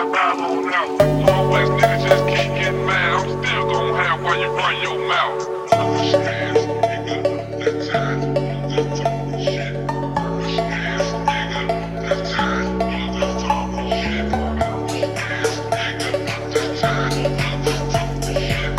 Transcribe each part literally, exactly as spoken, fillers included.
five five on out. Always niggas just keep getting mad. I'm still gon' have while you run your mouth. Understand, nigga, that time you just talking shit. Understand, nigga, that time you just talking shit. Understand, nigga, that time you just talking shit.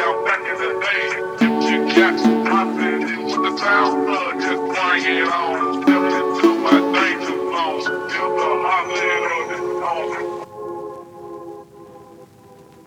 Just bring it on.